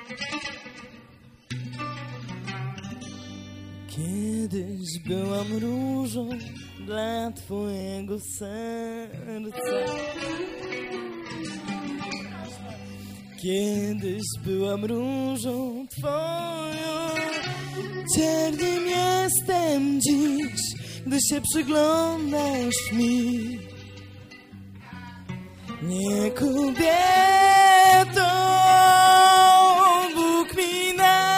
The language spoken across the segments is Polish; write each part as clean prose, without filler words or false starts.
Kiedyś byłam różą dla twojego serca. Kiedyś byłam różą twoją. Cierniem jestem dziś, gdy się przyglądasz mi. Nie kobietą Bóg mi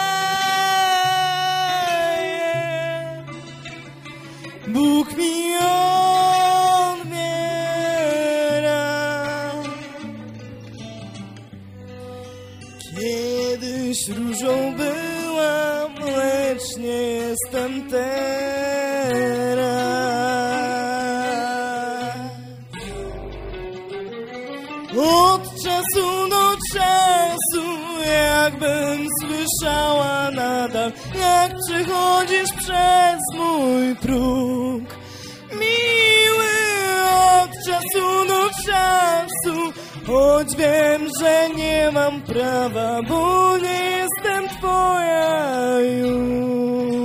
daje, Bóg mi odbiera. Kiedyś różą byłam, lecz nie jestem teraz. Od czasu do czasu, jakbym słyszała nadal, jak przechodzisz przez mój próg. Miły, od czasu do czasu, choć wiem, że nie mam prawa, bo nie jestem twoja już.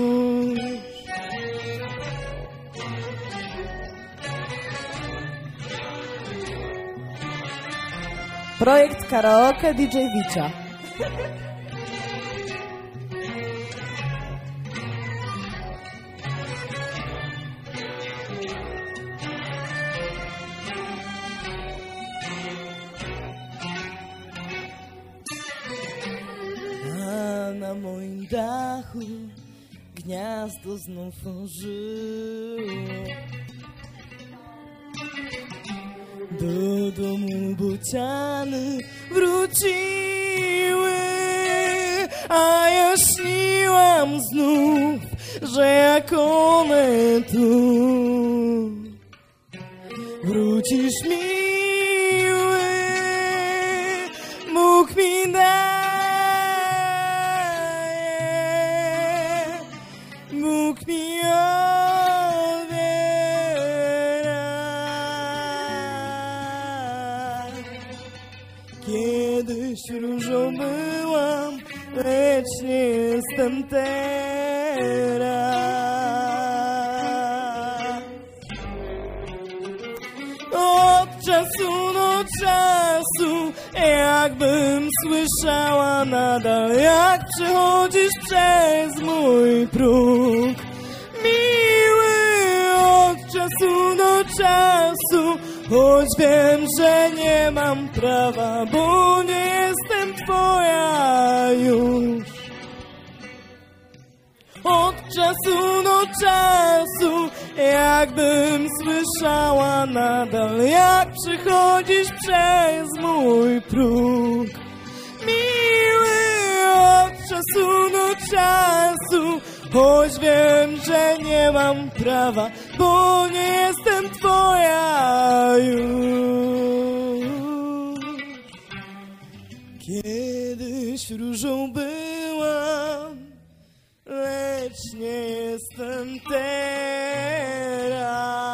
Projekt karaoke DJ Wicia. A na moim dachu gniazdo znów ożyło. Do domu bociany wróciły, a ja śniłam znów, że jak one tu wrócisz miły, Bóg mi daje, Bóg mi Kiedyś różą byłam, lecz nie jestem teraz. Od czasu do czasu, jakbym słyszała nadal, jak przechodzisz przez mój próg. Miły, od czasu do czasu, choć wiem, że nie mam prawa, bo nie jestem twoja już. Od czasu do czasu, jakbym słyszała nadal, jak przechodzisz przez mój próg. Miły, od czasu do czasu, choć wiem, że nie mam prawa, bo nie jestem twoja już. Kiedyś różą byłam, lecz nie jestem teraz.